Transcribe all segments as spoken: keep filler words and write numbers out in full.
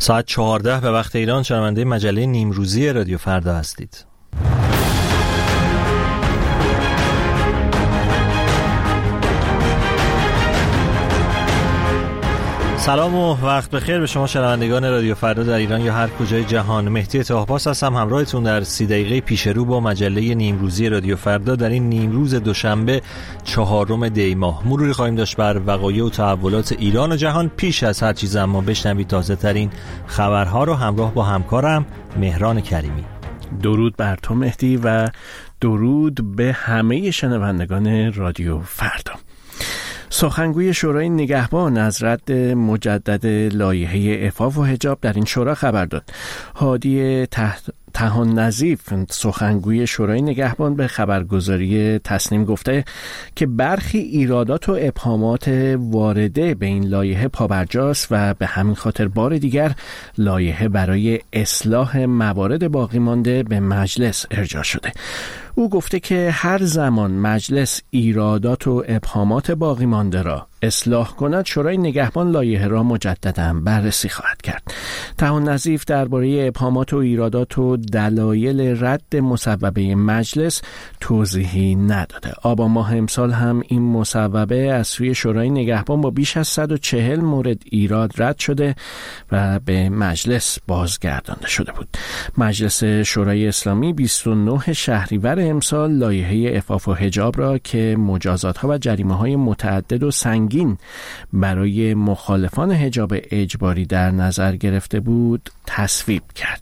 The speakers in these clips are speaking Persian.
ساعت چهارده به وقت ایران شنونده مجله نیمروزی رادیو فردا هستید. سلام و وقت بخیر به شما شنوندگان رادیو فردا در ایران یا هر کجای جهان. مهدی طاهرپاس هستم همراهتون در سی دقیقه پیش رو با مجله نیمروزی رادیو فردا. در این نیمروز دوشنبه چهارم دی ماه مروری خواهیم داشت بر وقایع و تحولات ایران و جهان. پیش از هر چیز اما بشنوید تازه ترین خبرها رو همراه با همکارم مهران کریمی. درود بر تو مهدی و درود به همه شنوندگان رادیو فردا. سخنگوی شورای نگهبان از رد مجدد لایحه عفاف و حجاب در این شورا خبر داد. هادی تحت تهان نظیف سخنگوی شورای نگهبان به خبرگزاری تصنیم گفته که برخی ایرادات و ابهامات وارده به این لایحه پابرجاست و به همین خاطر بار دیگر لایحه برای اصلاح موارد باقی مانده به مجلس ارجاع شده. او گفته که هر زمان مجلس ایرادات و ابهامات باقی مانده را اصلاح کند، شورای نگهبان لایحه را مجددا بررسی خواهد کرد. تهان نظیف درباره ابهامات و ایرادات و دلایل رد مصوبه مجلس توضیحی نداده. آبان ماه امسال هم این مصوبه از سوی شورای نگهبان با بیش از صد و چهل مورد ایراد رد شده و به مجلس بازگردانده شده بود. مجلس شورای اسلامی بیست و نه شهریور امسال لایحه عفاف و حجاب را که مجازات‌ها و جریمه‌های متعدد و سنگین برای مخالفان حجاب اجباری در نظر گرفته بود تصویب کرد.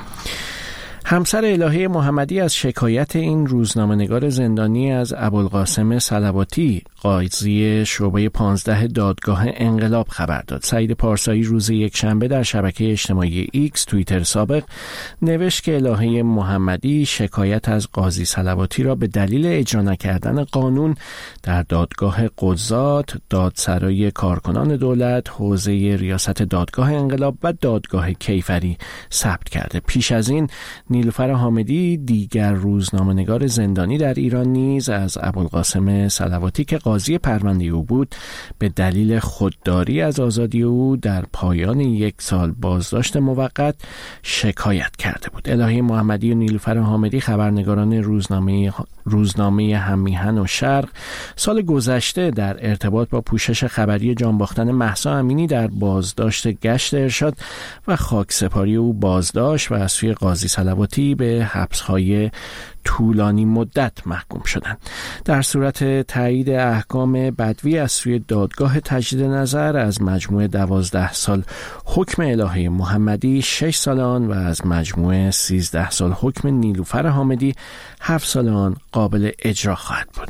همسر الهه محمدی از شکایت این روزنامه‌نگار زندانی از ابوالقاسم صلواتی قاضی شعبه پانزده دادگاه انقلاب خبر داد. سعید پارسایی روز یکشنبه در شبکه اجتماعی ایکس توییتر سابق نوشت که الهه محمدی شکایت از قاضی صلواتی را به دلیل اجرا نکردن قانون در دادگاه قضات، دادسرای کارکنان دولت، حوزه ریاست دادگاه انقلاب و دادگاه کیفری ثبت کرده. پیش از این نیلوفر حامدی دیگر روزنامه‌نگار زندانی در ایران نیز از ابوالقاسم صلواتی که قاضی پرونده او بود به دلیل خودداری از آزادی او در پایان یک سال بازداشت موقت شکایت کرده بود. الهه محمدی و نیلوفر حامدی خبرنگاران روزنامه روزنامه هممیهن و شرق سال گذشته در ارتباط با پوشش خبری جانباختن مهسا امینی در بازداشت گشت ارشاد و خاکسپاری او بازداشت و از سوی قاضی صلواتی به حبس‌های طولانی مدت محکوم شدند. در صورت تایید احکام بدوی از سوی دادگاه تجدید نظر از مجموع دوازده سال حکم الهه محمدی شش سال آن و از مجموع سیزده سال حکم نیلوفر حامدی هفت سال آن قابل اجرا خواهد بود.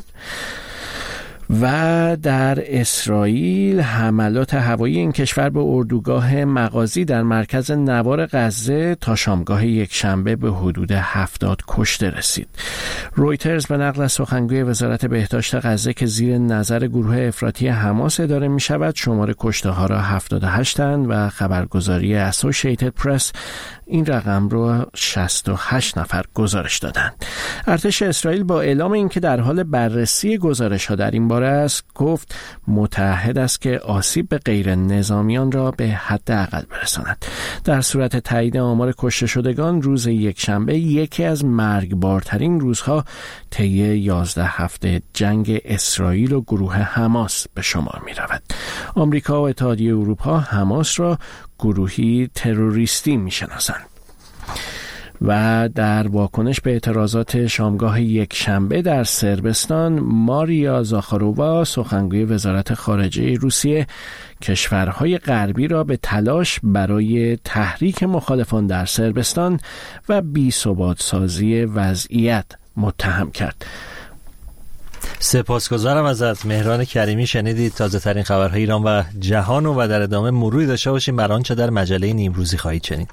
و در اسرائیل حملات هوایی این کشور به اردوگاه مغازی در مرکز نوار غزه تا شامگاه یک شنبه به حدود هفتاد کشته رسید. رویترز به نقل از سخنگوی وزارت بهداشت غزه که زیر نظر گروه افراطی حماس اداره می شود شمار کشته ها را هفتاد و هشت و خبرگزاری اسوسییتد پرس این رقم رو شصت و هشت نفر گزارش دادند. ارتش اسرائیل با اعلام اینکه در حال بررسی گزارش ها در این باره است گفت متعهد است که آسیب به غیر نظامیان را به حداقل برساند. در صورت تایید آمار کشته شدگان روز یکشنبه یکی از مرگبارترین روزها طی یازده هفته جنگ اسرائیل و گروه حماس به شمار می رود. آمریکا و اتحادیه اروپا حماس را گروهی تروریستی می شناسند. و در واکنش به اعتراضات شامگاه یک شنبه در صربستان ماریا زاخارووا سخنگوی وزارت خارجه روسیه کشورهای غربی را به تلاش برای تحریک مخالفان در صربستان و بی‌ثبات‌سازی وضعیت متهم کرد. سپاسگزارم ازت مهران کریمی. شنیدید تازه ترین خبرهای ایران و جهان و در ادامه مروری داشته باشیم بر آنچه در مجله نیمروزی خواهید شنید.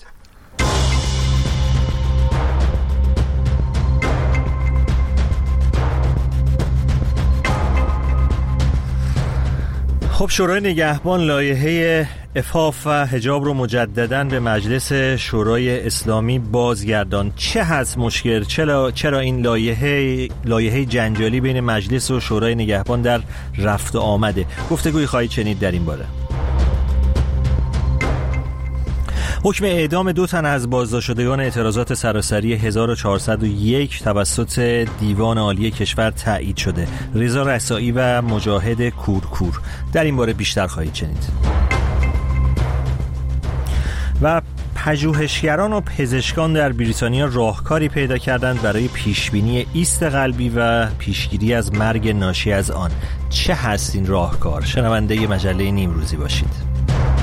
خب شورای نگهبان لایحه عفاف و حجاب رو مجدداً به مجلس شورای اسلامی بازگردان. چه هست مشکل؟ چرا چرا این لایحه لایحه جنجالی بین مجلس و شورای نگهبان در رفت و آمده؟ گفتگویی خواهید شنید در این باره. حکم اعدام دو تن از بازداشت شدگان اعتراضات سراسری هزار و چهارصد و یک توسط دیوان عالی کشور تایید شده. رضا رسایی و مجاهد کورکور. در این باره بیشتر خواهید شنید. و پژوهشگران و پزشکان در بریتانیا راهکاری پیدا کردند برای پیشبینی ایست قلبی و پیشگیری از مرگ ناشی از آن. چه هست این راهکار؟ شنونده مجله نیمروزی باشید.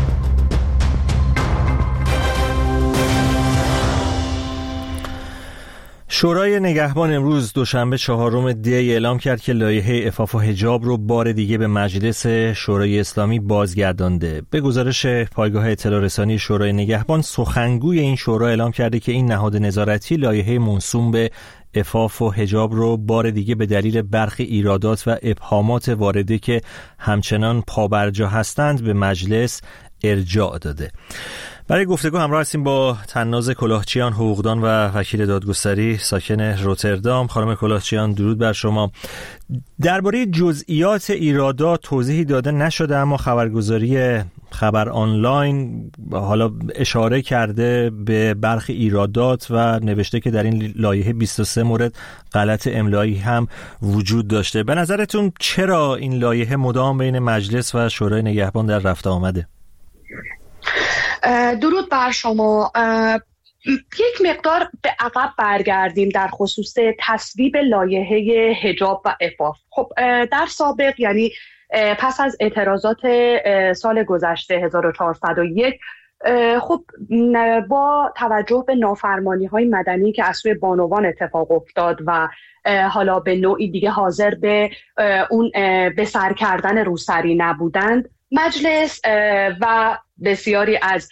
شورای نگهبان امروز دوشنبه چهارم دی اعلام کرد که لایحه عفاف و حجاب رو بار دیگه به مجلس شورای اسلامی بازگردانده. به گزارش پایگاه اطلاع رسانی شورای نگهبان، سخنگوی این شورا اعلام کرده که این نهاد نظارتی لایحه موسوم به عفاف و حجاب رو بار دیگه به دلیل برخی ایرادات و ابهامات وارده که همچنان پابرجا هستند به مجلس ارجاع داده. برای گفتگو همراه هستیم با طناز کلاهچیان، حقوقدان و وکیل دادگستری ساکن روتردام. خانم کلاهچیان، درود بر شما. درباره جزئیات ایرادات توضیحی داده نشده، اما خبرگزاری خبر آنلاین حالا اشاره کرده به برخی ایرادات و نوشته که در این لایحه بیست و سه مورد غلط املایی هم وجود داشته. به نظرتون چرا این لایحه مدام بین مجلس و شورای نگهبان در رفت آمده؟ درود بر شما. یک مقدار به عقب برگردیم در خصوص تصویب لایحه حجاب و عفاف. خب در سابق، یعنی پس از اعتراضات سال گذشته هزار و چهارصد و یک، خب با توجه به نافرمانی‌های مدنی که از سوی بانوان اتفاق افتاد و حالا به نوعی دیگه حاضر به اون به سر کردن روسری نبودند، مجلس و بسیاری از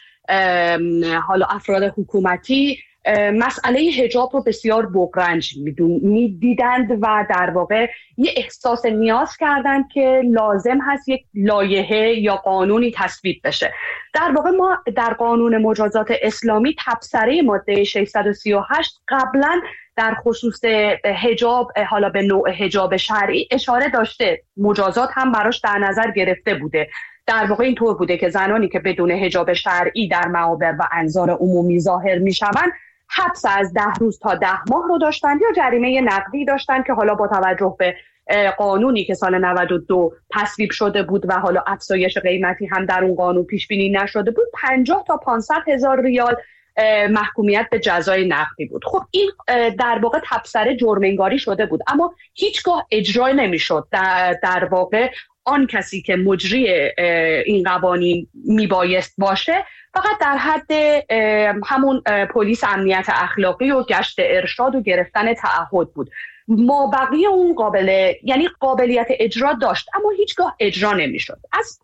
حالا افراد حکومتی مسئله حجاب رو بسیار بغرنج می‌دیدند و در واقع یه احساس نیاز کردند که لازم هست یک لایحه یا قانونی تصویب بشه. در واقع ما در قانون مجازات اسلامی تبصره ماده ششصد و سی و هشت قبلا در خصوص حجاب، حالا به نوع حجاب شرعی، اشاره داشته، مجازات هم براش در نظر گرفته بوده. در واقع این طور بوده که زنانی که بدون حجاب شرعی در معابر و انظار عمومی ظاهر میشوند حبس از ده روز تا ده ماه رو داشتند یا جریمه نقدی داشتند که حالا با توجه به قانونی که سال نود و دو تصویب شده بود و حالا افزایش قیمتی هم در اون قانون پیش بینی نشده بود، پنجاه تا پانصد هزار ریال محکومیت به جزای نقدی بود. خب این در واقع تبصره جرم‌انگاری شده بود، اما هیچگاه اجرا نمی‌شد. در, در واقع آن کسی که مجری این قوانین میبایست باشه فقط در حد همون پلیس امنیت اخلاقی و گشت ارشاد و گرفتن تعهد بود. ما بقیه اون قابل یعنی قابلیت اجرا داشت، اما هیچگاه اجرا نمیشد. از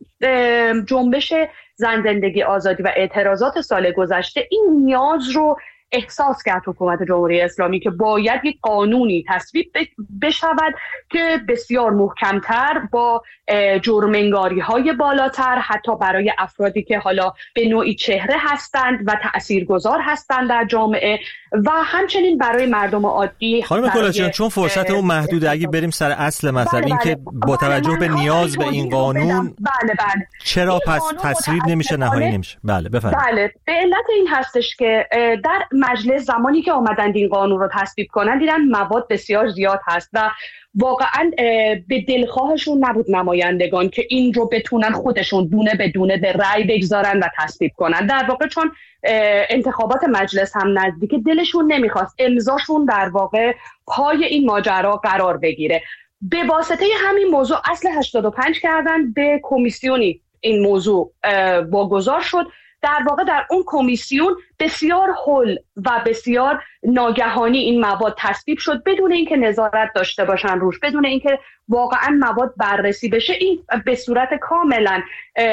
جنبش زن زندگی آزادی و اعتراضات سال گذشته این نیاز رو احساس کرد حکومت جمهوری اسلامی که باید یک قانونی تصویب بشود که بسیار محکمتر با جرم‌انگاری‌های بالاتر، حتی برای افرادی که حالا به نوعی چهره هستند و تأثیرگذار هستند در جامعه و همچنین برای مردم عادی. خانم کلاهچیان، چون فرصت اون محدوده، اگه بریم سر اصل مثلا بله این بله. که با توجه بله به نیاز به این قانون بله بله. چرا این پس تصویب نمیشه، نهایی نمیشه؟ بله بفرمایید. بله، به علت این هستش که در مجلس زمانی که آمدند این قانون رو تصویب کنن دیدن مواد بسیار زیاد هست و واقعا به دلخواهشون نبود نمایندگان که این رو بتونن خودشون دونه به دونه به رأی بگذارن و تصویب کنن. در واقع چون انتخابات مجلس هم نزدیک، دلشون نمیخواست امضاشون در واقع پای این ماجرا قرار بگیره. به واسطه همین موضوع اصل هشتاد و پنج کردن به کمیسیونی این موضوع واگذار شد. در واقع در اون کمیسیون بسیار هول و بسیار ناگهانی این مواد تصویب شد بدون اینکه نظارت داشته باشن روش، بدون اینکه واقعا مواد بررسی بشه. این به صورت کاملا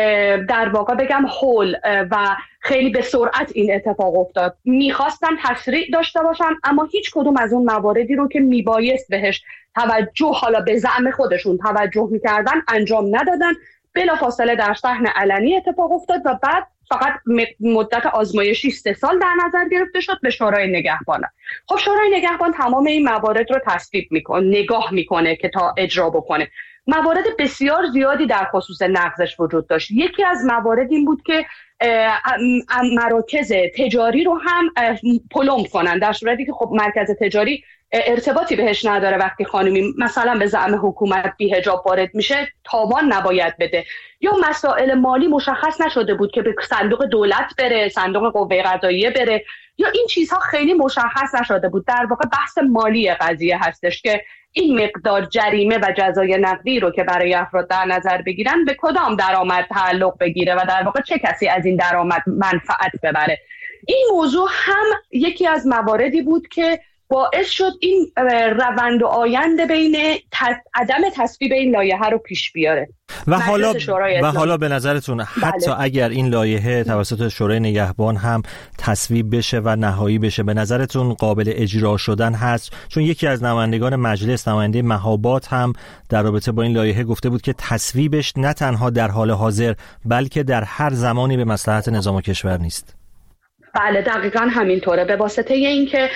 در واقع بگم هول و خیلی به سرعت این اتفاق افتاد. میخواستن تسریع داشته باشن اما هیچ کدوم از اون مواردی رو که میبایست بهش توجه، حالا به زعم خودشون توجه میکردن، انجام ندادن. بلافاصله در صحن علنی اتفاق افتاد و بعد فقط مدت آزمایشی سه سال در نظر گرفته شد به شورای نگهبان. خب شورای نگهبان تمام این موارد رو تصویب میکنه، نگاه میکنه که تا اجرا بکنه. موارد بسیار زیادی در خصوص نقضش وجود داشت. یکی از موارد این بود که مراکز تجاری رو هم پلم کنن، در صورتی که خب مرکز تجاری ارتباطی بهش نداره. وقتی خانمی مثلا به زعم حکومت بی حجاب وارد میشه تاوان نباید بده، یا مسائل مالی مشخص نشده بود که به صندوق دولت بره، صندوق قوه قضاییه بره، یا این چیزها خیلی مشخص نشده بود. در واقع بحث مالی قضیه هستش که این مقدار جریمه و جزای نقدی رو که برای افراد در نظر بگیرن به کدام درآمد تعلق بگیره و در واقع چه کسی از این درآمد منفعت ببره. این موضوع هم یکی از مواردی بود که باعث شد این روند و آینده بین تص... عدم تصویب این لایحه رو پیش بیاره. و حالا و حالا به نظرتون حتی بله. اگر این لایحه توسط شورای نگهبان هم تصویب بشه و نهایی بشه، به نظرتون قابل اجرا شدن هست؟ چون یکی از نمایندگان مجلس، نماینده مهابات، هم در رابطه با این لایحه گفته بود که تصویبش نه تنها در حال حاضر بلکه در هر زمانی به مصلحت نظام و کشور نیست. بله دقیقاً همینطوره. به واسطه اینکه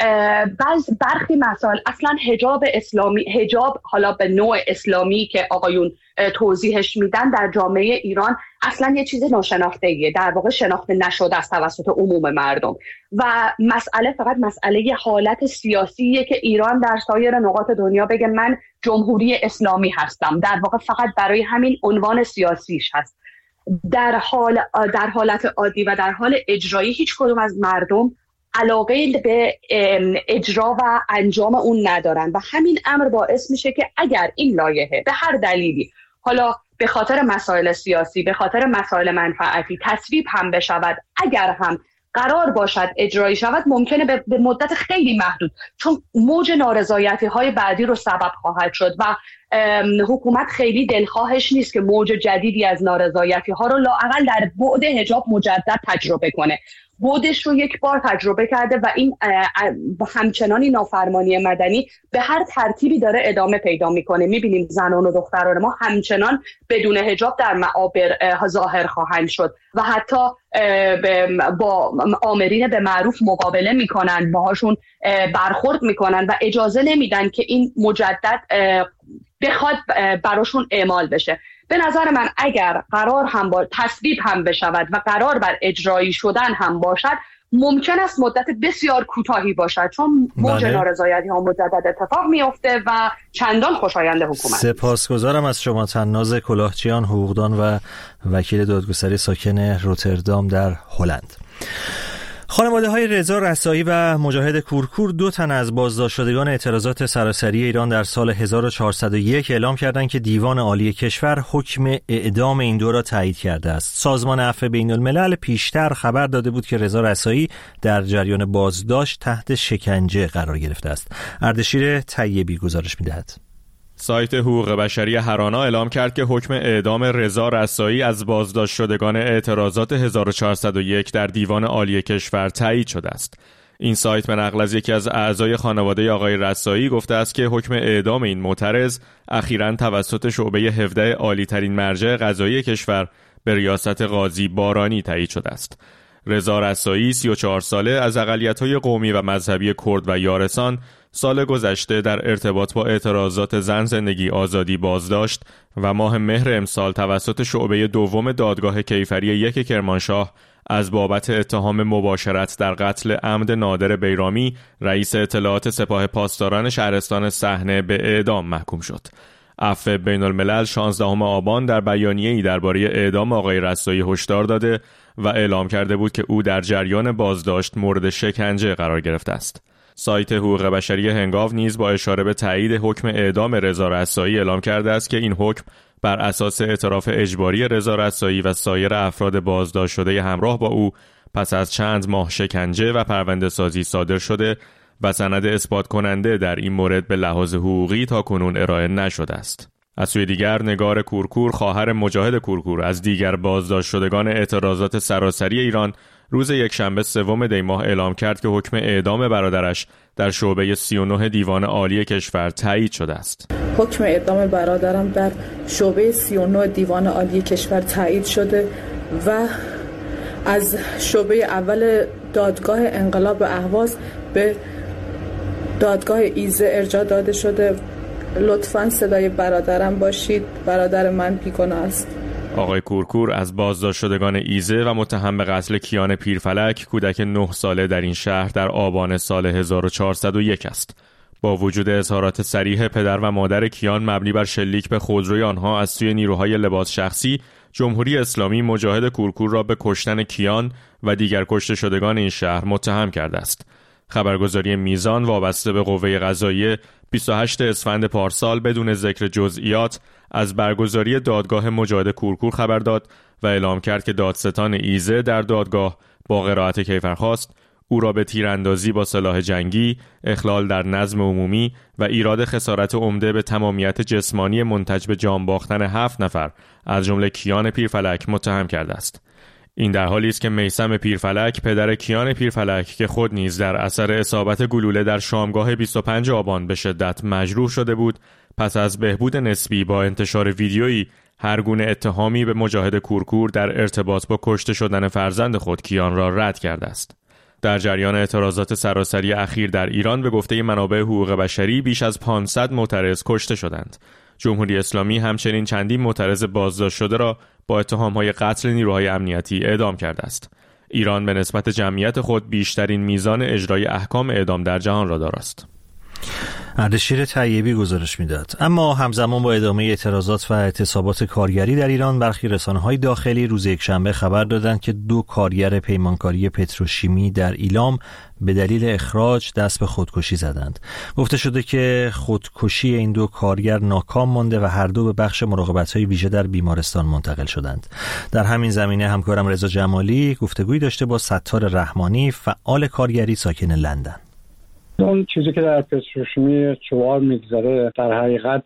بعض برخی مسائل اصلا حجاب اسلامی، حجاب حالا به نوع اسلامی که آقایون توضیحش میدن در جامعه ایران اصلا یه چیز ناشناخته‌ایه، در واقع شناخته نشده است توسط عموم مردم و مسئله فقط مسئله حالت سیاسیه که ایران در سایر نقاط دنیا بگه من جمهوری اسلامی هستم، در واقع فقط برای همین عنوان سیاسیش هست. در حال در حالت عادی و در حال اجرایی هیچ کدوم از مردم علاقه به اجرا و انجام اون ندارن و همین امر باعث میشه که اگر این لایحه به هر دلیلی، حالا به خاطر مسائل سیاسی، به خاطر مسائل منفعتی تصویب هم بشود، اگر هم قرار باشد اجرایی شود، ممکنه به مدت خیلی محدود، چون موج نارضایتی های بعدی رو سبب خواهد شد و حکومت خیلی دلخواهش نیست که موج جدیدی از نارضایتی ها رو لااقل در بعد حجاب مجدد تجربه کنه. بعدش رو یک بار تجربه کرده و این همچنانی نافرمانی مدنی به هر ترتیبی داره ادامه پیدا میکنه. میبینیم زنان و دختران ما همچنان بدون حجاب در معابر ظاهر خواهند شد و حتی با آمرین به معروف مقابله میکنن، باهاشون برخورد میکنن و اجازه نمیدن که این مجدد بخواد براشون اعمال بشه. به نظر من اگر قرار هم با تصویب هم بشود و قرار بر اجرایی شدن هم باشد، ممکن است مدت بسیار کوتاهی باشد، چون موج نارضایتی ها مجدد اتفاق میفته و چندان خوشایند حکومت. سپاسگزارم از شما تناز کلاهچیان، حقوقدان و وکیل دادگستری ساکن روتردام در هلند. خانواده های رضا رسایی و مجاهد کورکور، دو تن از بازداشت شدگان اعتراضات سراسری ایران در سال هزار و چهارصد و یک، اعلام کردند که دیوان عالی کشور حکم اعدام این دو را تایید کرده است. سازمان عفو بین الملل پیشتر خبر داده بود که رضا رسایی در جریان بازداشت تحت شکنجه قرار گرفته است. اردشیر طیبی گزارش می‌دهد. سایت حقوق بشری هرانا اعلام کرد که حکم اعدام رضا رسایی از بازداشت شدگان اعتراضات هزار و چهارصد و یک در دیوان عالی کشور تایید شده است. این سایت به نقل از یکی از اعضای خانواده آقای رسایی گفته است که حکم اعدام این معترض اخیراً توسط شعبه هفده عالی ترین مرجع قضایی کشور به ریاست قاضی بارانی تایید شده است. رضا رسایی سی و چهار ساله از اقلیت‌های قومی و مذهبی کرد و یارسان سال گذشته در ارتباط با اعتراضات زن زندگی آزادی بازداشت و ماه مهر امسال توسط شعبه دوم دادگاه کیفری یک کرمانشاه از بابت اتهام مباشرت در قتل عمد نادر بیرامی رئیس اطلاعات سپاه پاسداران شهرستان صحنه به اعدام محکوم شد. عفو بین الملل شانزدهم آبان در بیانیه‌ای درباره اعدام آقای رسایی هشدار داده و اعلام کرده بود که او در جریان بازداشت مورد شکنجه قرار گرفته است. سایت حقوق بشری هنگاو نیز با اشاره به تایید حکم اعدام رضا رسایی اعلام کرده است که این حکم بر اساس اعتراف اجباری رضا رسایی و سایر افراد بازداشت شده همراه با او پس از چند ماه شکنجه و پرونده سازی صادر شده و سند اثبات کننده در این مورد به لحاظ حقوقی تا کنون ارائه نشده است. از سوی دیگر نگار کورکور، خواهر مجاهد کورکور، از دیگر بازداشت شدگان اعتراضات سراسری ایران روز یکشنبه سوم دی ماه اعلام کرد که حکم اعدام برادرش در شعبه سی و نه دیوان عالی کشور تایید شده است. حکم اعدام برادرم در شعبه سی و نه دیوان عالی کشور تایید شده و از شعبه اول دادگاه انقلاب اهواز به دادگاه ایزه ارجاع داده شده. لطفاً صدای برادرم باشید، برادر من بیگناه است. آقای کورکور از بازداشت شدگان ایزه و متهم به قتل کیان پیرفلک، کودک نه ساله در این شهر، در آبان سال هزار و چهارصد و یک است. با وجود اظهارات صریح پدر و مادر کیان مبنی بر شلیک به خودروی آنها از سوی نیروهای لباس شخصی، جمهوری اسلامی مجاهد کورکور را به کشتن کیان و دیگر کشته شدگان این شهر متهم کرده است. خبرگزاری میزان وابسته به قوه قضاییه بیست و هشتم اسفند پارسال بدون ذکر جزئیات از برگزاری دادگاه مجاهد کورکور خبر داد و اعلام کرد که دادستان ایزه در دادگاه با قرائت کیفرخواست او را به تیراندازی با سلاح جنگی، اخلال در نظم عمومی و ایراد خسارت عمده به تمامیت جسمانی منتج به جان باختن هفت نفر از جمله کیان پیرفلک متهم کرده است. این در حالی است که میثم پیرفلک، پدر کیان پیرفلک که خود نیز در اثر اصابت گلوله در شامگاه بیست و پنجم آبان به شدت مجروح شده بود، پس از بهبود نسبی با انتشار ویدیویی هر گونه اتهامی به مجاهد کورکور در ارتباط با کشته شدن فرزند خود کیان را رد کرده است. در جریان اعتراضات سراسری اخیر در ایران به گفته منابع حقوق بشری بیش از پانصد معترض کشته شدند. جمهوری اسلامی همچنین چندین معترض بازداشت شده را با اتهام‌های قتل نیروهای امنیتی اعدام کرده است. ایران به نسبت جمعیت خود بیشترین میزان اجرای احکام اعدام در جهان را دارد. اردشیر طیبی گزارش میداد. اما همزمان با ادامه اعتراضات و اعتصابات کارگری در ایران، برخی رسانه‌های داخلی روز یکشنبه خبر دادند که دو کارگر پیمانکاری پتروشیمی در ایلام به دلیل اخراج دست به خودکشی زدند. گفته شده که خودکشی این دو کارگر ناکام مانده و هر دو به بخش مراقبت‌های ویژه در بیمارستان منتقل شدند. در همین زمینه همکارم رضا جمالی گفتگویی داشته با ستار رحمانی، فعال کارگری ساکن لندن. اون چیزی که در پتروشیمی چوار میگذره در حقیقت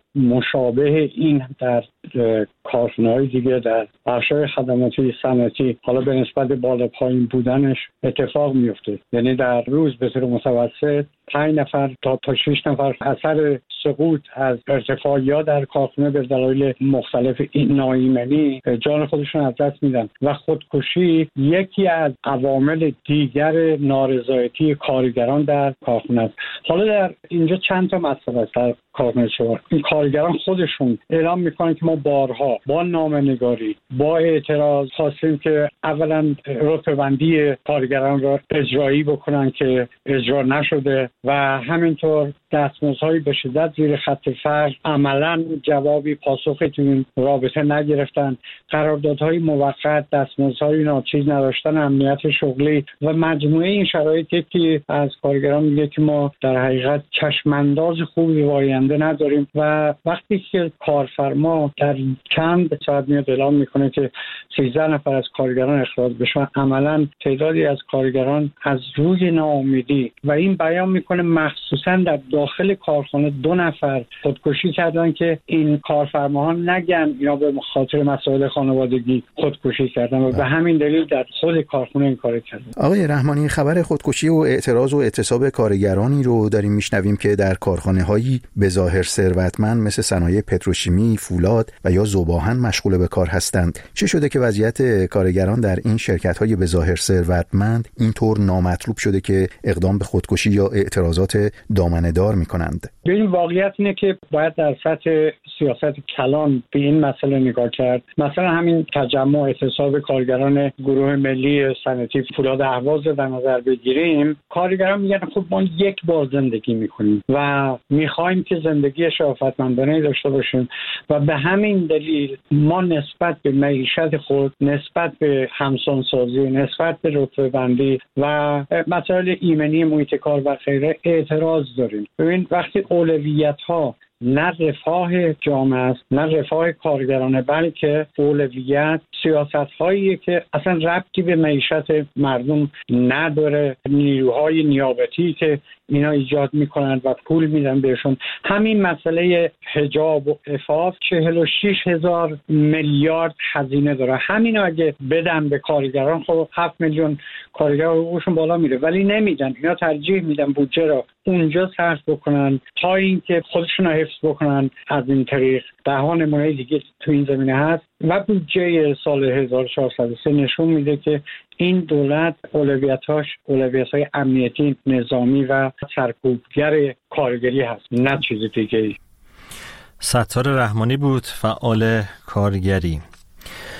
مشابه این در کارخانه‌های دیگه در بخش‌های خدماتی صنعتی حالا به نسبت بالا پایین بودنش اتفاق میفته. یعنی در روز به طور متوسط پنج نفر تا تا شش نفر اثر سقوط از ارتفاع یا در کارخانه به دلایل مختلف ناایمنی جان خودشون از دست میدن و خودکشی یکی از عوامل دیگر نارضایتی کارگران در کارخانه است. حالا در اینجا چند تا مسئله است در کارخانه چوار. این کارگران خودشون اعلام میکنن که ما بارها با نامه‌نگاری با اعتراض خواستیم که اولا رتبه‌بندی کارگران را اجرایی بکنن که اجرا نشده و همینطور دستمزدهایی به شدت زیر خط فقر عملاً جوابی پاسخی تو این رابطه نگرفتن، قراردادهای موقت، دستمزدهای ناچیز نداشتن، امنیت شغلی و مجموعه این شرایطی که از کارگران میگه که ما در حقیقت چشمانداز خوبی به آینده نداریم و وقتی که کارفرما در چند ساعت میاد اعلام میکنه که سیزده نفر از کارگران اخراج بشن، عملاً تعدادی از کارگران از روی ناامیدی و این بیان میکنه مخصوصاً در داخل کارخانه دو نفر خودکشی کردن که این کارفرماها نگن یا به خاطر مسائل خانوادگی خودکشی کردن و به همین دلیل در خود کارخانه این کار کردن. آقای رحمانی، خبر خودکشی و اعتراض و اعتصاب کارگرانی رو داریم میشنویم که در کارخانه‌هایی به ظاهر ثروتمند مثل صنایع پتروشیمی، فولاد و یا ذوب‌آهن مشغول به کار هستند. چه شده که وضعیت کارگران در این شرکت‌های به ظاهر ثروتمند اینطور نامطلوب شده که اقدام به خودکشی یا اعتراضات دامنه‌دار می‌کنند؟ این واقعیت اینه که باید در سطح سیاست کلان به این مسئله نگاه کرد. مثلا همین تجمع اعتصاب کارگران گروه ملی صنعتی فولاد اهواز در نظر بگیریم، کارگران میگن خب ما یک بار زندگی میکنیم و میخوایم که زندگی شرافتمندانه داشته باشیم و به همین دلیل ما نسبت به معیشت خود، نسبت به همسانسازی، نسبت به رتبه‌بندی و مسائل ایمنی محیط کار و غیره اعتراض داریم. ببین وقتی اولویت ها نه رفاه جامعه است، نه رفاه کارگرانه، بلکه اولویت سیاست هایی که اصلا ربطی به معیشت مردم نداره، نیروهای نیابتی که اینا ایجاد میکنن و پول میدن بهشون. همین مسئله حجاب و عفاف چهل و شش هزار میلیارد هزینه داره. همین اگه بدن به کارگران خب هفت میلیون کارگر حقوقشون بالا میره، ولی نمیدن. اینا ترجیح میدن بودجه را اونجا صرف بکنن تا اینکه خودشون رو حفظ بکنن. از این طریق ده ها نمونه دیگه تو این زمینه هست و بودجه سال هزار و چهارصد و سه نشون میده که این دولت اولویتاش اولویت‌های امنیتی، نظامی و سرکوبگر کارگری هست، نه چیز دیگه ای. ستار رحمانی بود، فعال کارگری.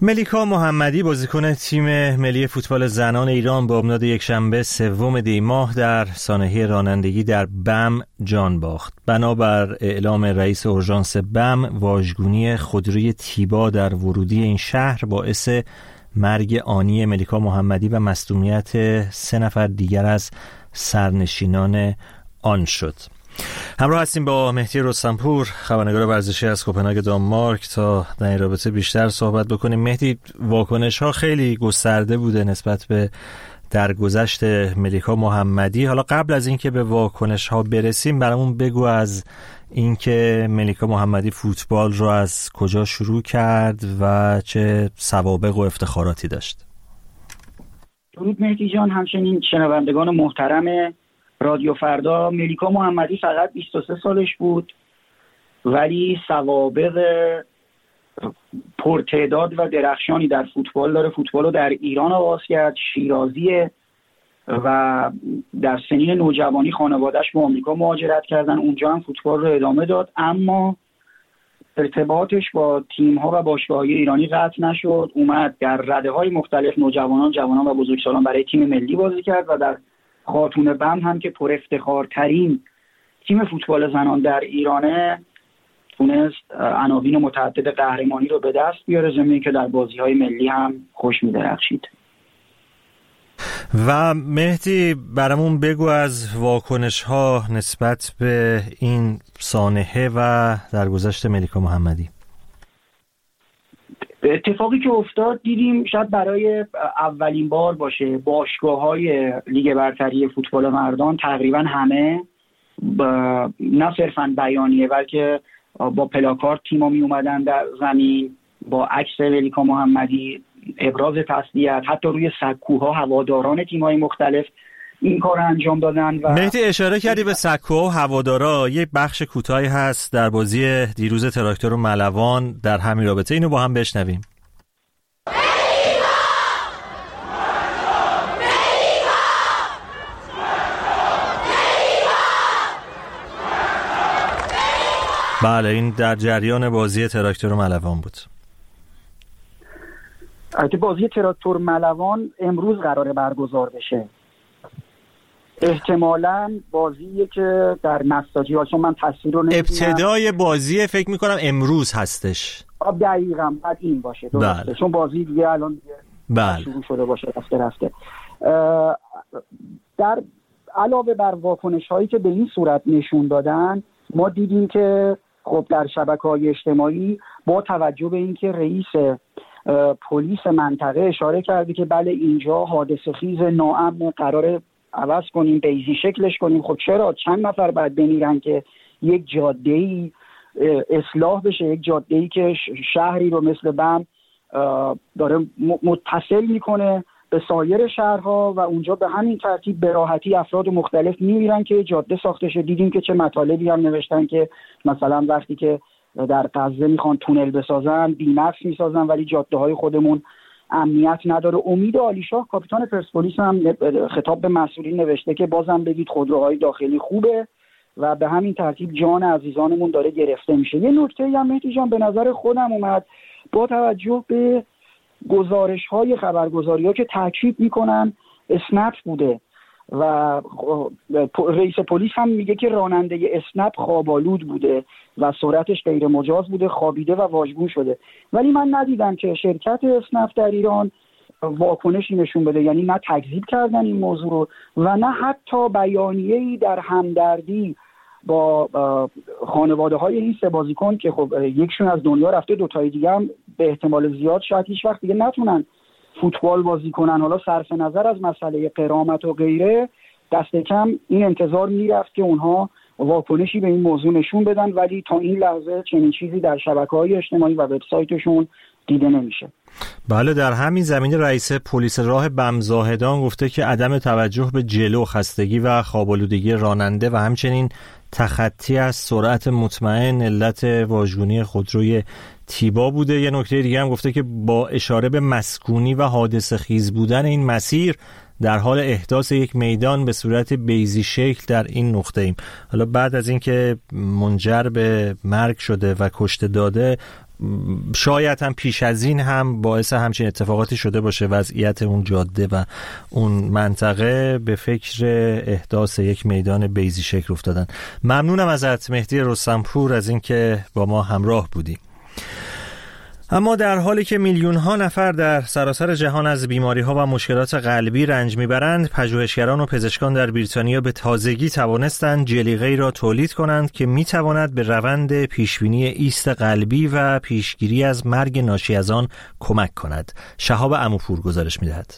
ملیکا محمدی بازیکن تیم ملی فوتبال زنان ایران با بامداد یکشنبه سوم دی ماه در سانحه رانندگی در بم جان باخت. بنابر اعلام رئیس اورژانس بم، واژگونی خودروی تیبا در ورودی این شهر باعث مرگ آنی ملیکا محمدی و مصدومیت سه نفر دیگر از سرنشینان آن شد. همراه هستیم با مهدی رستمپور، خبرنگار ورزشی از کوپنهاگ دانمارک، تا در این رابطه بیشتر صحبت بکنیم. مهدی، واکنش ها خیلی گسترده بوده نسبت به درگذشت ملیکا محمدی. حالا قبل از اینکه به واکنش ها برسیم، برامون بگو از اینکه ملیکا محمدی فوتبال رو از کجا شروع کرد و چه سوابق و افتخاراتی داشت. درود مهدی جان، همچنین شنوندگان محترم رادیو فردا. ملیکا محمدی فقط بیست و سه سالش بود ولی سوابق پرتعداد و درخشانی در فوتبال داره. فوتبال رو در ایران آغاز کرد، شیرازیه و در سنین نوجوانی خانواده‌اش به آمریکا مهاجرت کردن، اونجا هم فوتبال رو ادامه داد، اما ارتباطش با تیم‌ها و باشگاه‌های ایرانی قطع نشد. اومد در رده‌های مختلف نوجوانان، جوانان و بزرگسالان برای تیم ملی بازی کرد و در خاتون بم هم که پر افتخارترین تیم فوتبال زنان در ایرانه تونست عناوین متعدد قهرمانی رو به دست بیاره، ضمن که در بازی‌های ملی هم خوش می‌درخشید. و مهدی، برامون بگو از واکنش‌ها نسبت به این سانحه و درگذشت ملیکا محمدی. اتفاقی که افتاد دیدیم شاید برای اولین بار باشه باشگاه‌های لیگ برتری فوتبال مردان تقریبا همه نه صرفاً بیانیه بلکه با پلاکارد تیم‌ها می اومدن در زمین با عکس ملیکا محمدی ابراز تسلیت، حتی روی سکوها هواداران تیم‌های مختلف این کار انجام دادن. و مهدی، اشاره کردی به سکوها و هوادارا، یک بخش کوتاهی هست در بازی دیروز تراکتور و ملوان در همین رابطه، اینو با هم بشنویم. بله، این در جریان بازی تراکتور و ملوان بود. البته بازی تراکتور ملوان امروز قراره برگزار بشه. احتمالاً بازیه که در نساجی ها، چون من تصویر رو نمی‌بینم، ابتدای بازی فکر میکنم امروز هستش. آب دقیقاً باید این باشه، درسته. بله. چون بازی دیگه الان دیگه بله. شروع شده باشه رفته رفته. در علاوه بر واکنش هایی که به این صورت نشون دادن، ما دیدیم که خب در شبکه‌های اجتماعی با توجه به اینکه رئیس پلیس منطقه اشاره کرده که بله اینجا حادثه خیز ناامن، قراره عوض کنیم، بیضی شکلش کنیم. خب چرا؟ چند نفر باید بمیرن که یک جاده‌ای اصلاح بشه، یک جاده‌ای که شهری رو مثل بم داره متصل میکنه به سایر شهرها و اونجا به همین ترتیب به راحتی افراد مختلف میمیرن که جاده ساخته شه. دیدیم که چه مطالبی هم نوشتن که مثلا وقتی که در غزه میخوان تونل بسازن بی‌نقص میسازن ولی جاده های خودمون امنیت نداره. امید عالیشاه کاپیتان پرسپولیس هم خطاب به مسئولین نوشته که بازم بگید خودروهای داخلی خوبه و به همین ترتیب جان عزیزانمون داره گرفته میشه. یه نکته هم مهدی جان به نظر خودم اومد با توجه به گزارش های خبرگزاری ها که تاکید میکنن اسنپ بوده و رئیس پلیس هم میگه که راننده اسنپ خوابالود بوده و سرعتش غیر مجاز بوده، خوابیده و واژگون شده، ولی من ندیدم که شرکت اسنپ در ایران واکنشی نشون بده، یعنی نه تکذیب کردن این موضوع رو و نه حتی بیانیه‌ای در همدردی با خانواده های این سه بازیکن که خب یکشون از دنیا رفته، دو تای دیگه هم به احتمال زیاد شاید هیچ وقت دیگه نتونن فوتبال بازی کنن. حالا صرف نظر از مسئله غرامت و غیره، دست کم این انتظار میرفت که اونها واکنشی به این موضوع نشون بدن، ولی تا این لحظه چنین چیزی در شبکه‌های اجتماعی و وبسایتشون دیده نمیشه. بله، در همین زمینه رئیس پلیس راه بم زاهدان گفته که عدم توجه به جلو، خستگی و خواب‌آلودگی راننده و همچنین تخطی از سرعت مطمئن علت واژگونی خودروی تیبا بوده. یه نکته دیگه هم گفته که با اشاره به مسکونی و حادثه خیز بودن این مسیر، در حال احداث یک میدان به صورت بیضی شکل در این نقطه ایم. حالا بعد از اینکه منجر به مرگ شده و کشته داده، شاید هم پیش از این هم باعث همچین اتفاقاتی شده باشه وضعیت اون جاده و اون منطقه به فکر احداث یک میدان بیضی شکل افتادن. ممنونم ازت مهدی رستمپور از اینکه با ما همراه بودی. اما در حالی که میلیون ها نفر در سراسر جهان از بیماری ها و مشکلات قلبی رنج میبرند، پژوهشگران و پزشکان در بریتانیا به تازگی توانستند جلیقه‌ای را تولید کنند که میتواند به روند پیشبینی ایست قلبی و پیشگیری از مرگ ناشی از آن کمک کند. شهاب عموپور گزارش میدهد.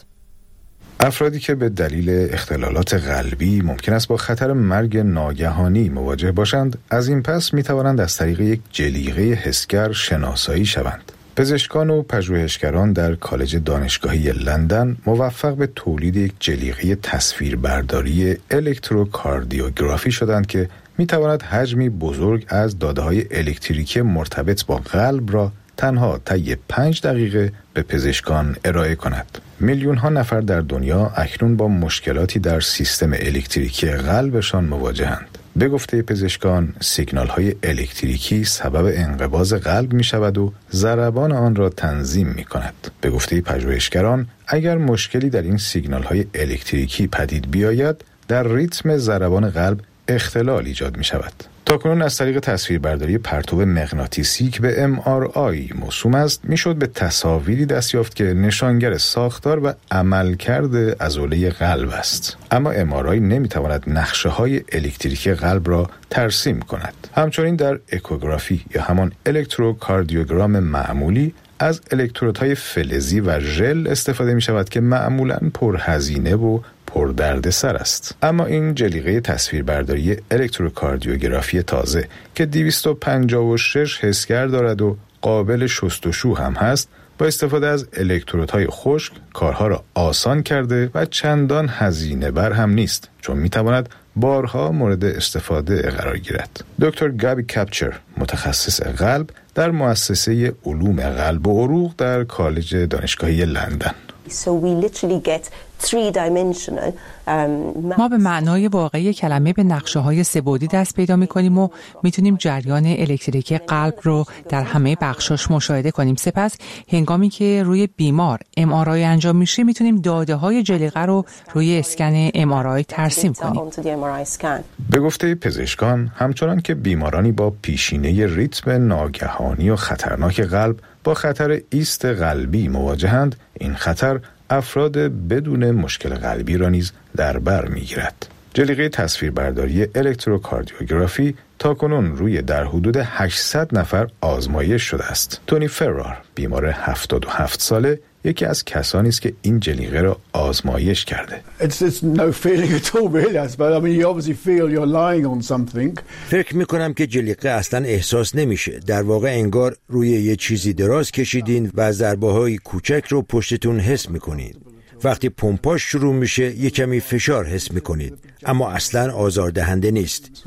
افرادی که به دلیل اختلالات قلبی ممکن است با خطر مرگ ناگهانی مواجه باشند، از این پس می توانند از طریق یک جلیقه حسگر شناسایی شوند. پزشکان و پژوهشگران در کالج دانشگاهی لندن موفق به تولید یک جلیقه تصویربرداری الکتروکاردیوگرافی شدند که می تواند حجمی بزرگ از داده‌های الکتریکی مرتبط با قلب را تنها طی پنج دقیقه به پزشکان ارائه کند. میلیون ها نفر در دنیا اکنون با مشکلاتی در سیستم الکتریکی قلبشان مواجهند. به گفته پزشکان، سیگنال های الکتریکی سبب انقباض قلب می شود و ضربان آن را تنظیم می کند. به گفته پژوهشگران، اگر مشکلی در این سیگنال های الکتریکی پدید بیاید، در ریتم ضربان قلب اختلال ایجاد می شود. تاکنون از طریق تصویربرداری پرتو مغناطیسی که به ام آر آی موسوم است، میشد به تصاویری دست یافت که نشانگر ساختار و عملکرد عضله قلب است. اما ام آر آی نمیتواند نقشه های الکتریکی قلب را ترسیم کند. همچنین در اکوگرافی یا همان الکتروکاردیوگرام معمولی از الکترودهای فلزی و ژل استفاده می شود که معمولاً پرهزینه و پر دردسر است. اما این جلیقه تصویربرداری الکتروکاردیوگرافی تازه که دویست و پنجاه و شش حسگر دارد و قابل شستشو هم هست، با استفاده از الکترودهای خشک کارها را آسان کرده و چندان هزینه بر هم نیست، چون می تواند بارها مورد استفاده قرار گیرد. دکتر گابی کپچر، متخصص قلب در مؤسسه علوم قلب و عروق در کالج دانشگاهی لندن. So we literally get three-dimensional. ما به معنای واقعی کلمه به نقشه های سه‌بعدی دست پیدا می‌کنیم و می‌تونیم جریان الکتریکی قلب رو در همه بخشاش مشاهده کنیم. سپس هنگامی که روی بیمار ام آر آی انجام میشه، می‌تونیم داده‌های جلیقه رو روی اسکن ام آر آی ترسیم کنیم. به گفته پزشکان، همچنان که بیمارانی با پیشینه ریتم ناگهانی و خطرناک قلب با خطر ایست قلبی مواجهند، این خطر افراد بدون مشکل قلبی را نیز در بر می‌گیرد. جلیقه تصویربرداری الکتروکاردیوگرافی تاکنون روی در حدود هشتصد نفر آزمایش شده است. تونی فرار، بیمار هفتاد و هفت ساله، یکی از کسانی است که این جلیقه را آزمایش کرده. فکر می‌کنم که جلیقه اصلاً احساس نمیشه. در واقع انگار روی یه چیزی دراز کشیدین و ضربه‌های کوچک رو پشتتون حس می‌کنید. وقتی پمپاژ شروع میشه یه کمی فشار حس می‌کنید، اما اصلاً آزاردهنده نیست.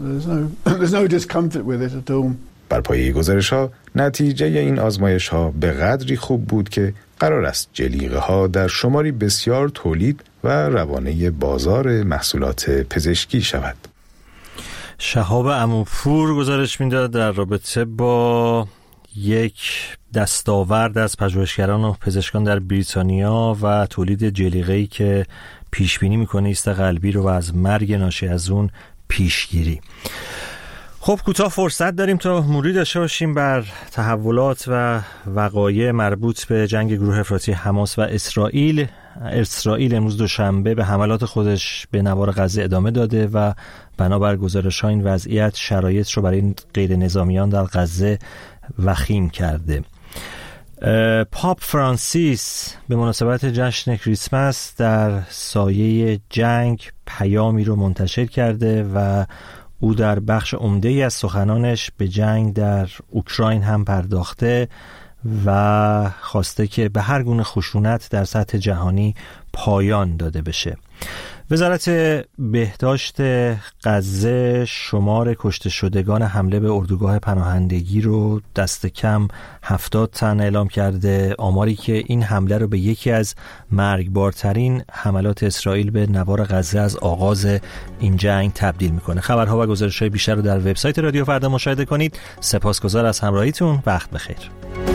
بر پایه گزارش‌ها، نتیجه این آزمایش‌ها به قدری خوب بود که قرار است جلیقه ها در شماری بسیار تولید و روانه بازار محصولات پزشکی شود. شهاب عموپور گزارش میداد در رابطه با یک دستاورد از پژوهشگران و پزشکان در بریتانیا و تولید جلیقه‌ای که پیش بینی میکنه ایست قلبی رو و از مرگ ناشی از اون پیشگیری. خب کوتاه فرصت داریم تا مروری داشته باشیم بر تحولات و وقایع مربوط به جنگ گروه افراطی حماس و اسرائیل. اسرائیل امروز دوشنبه به حملات خودش به نوار غزه ادامه داده و بنابر گزارش‌ها این وضعیت شرایط رو برای غیر نظامیان در غزه وخیم کرده. پاپ فرانسیس به مناسبت جشن کریسمس در سایه جنگ پیامی رو منتشر کرده و او در بخش عمده‌ای از سخنانش به جنگ در اوکراین هم پرداخته و خواسته که به هر گونه خشونت در سطح جهانی پایان داده بشه. وزارت بهداشت غزه شمار کشته شدگان حمله به اردوگاه پناهندگی رو دست کم هفتاد تن اعلام کرده، آماری که این حمله رو به یکی از مرگبارترین حملات اسرائیل به نوار غزه از آغاز این جنگ تبدیل میکنه. خبرها و گزارش‌های بیشتر رو در وبسایت رادیو فردا مشاهده کنید. سپاسگزار از همراهیتون. وقت بخیر.